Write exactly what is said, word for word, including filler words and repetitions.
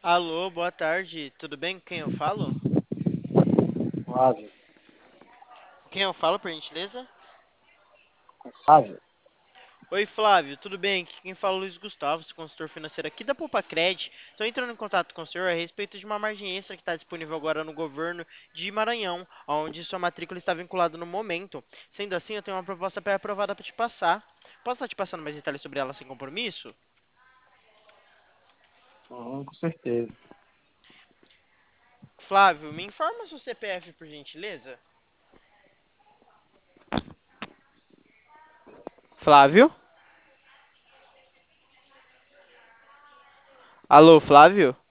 Alô, boa tarde, tudo bem? Com quem eu falo? Flávio, Quem eu falo, por gentileza? Flávio, Oi, Flávio, tudo bem? Aqui quem fala é o Luiz Gustavo, sou consultor financeiro aqui da Poupa Cred. Estou entrando em contato com o senhor a respeito de uma margem extra que está disponível agora no governo de Maranhão, onde sua matrícula está vinculada no momento. Sendo assim, eu tenho uma proposta pré-aprovada para te passar. Posso estar te passando mais detalhes sobre ela sem compromisso? uhum, com certeza. Flávio, me informa seu C P F, por gentileza? Flávio? Alô, Flávio?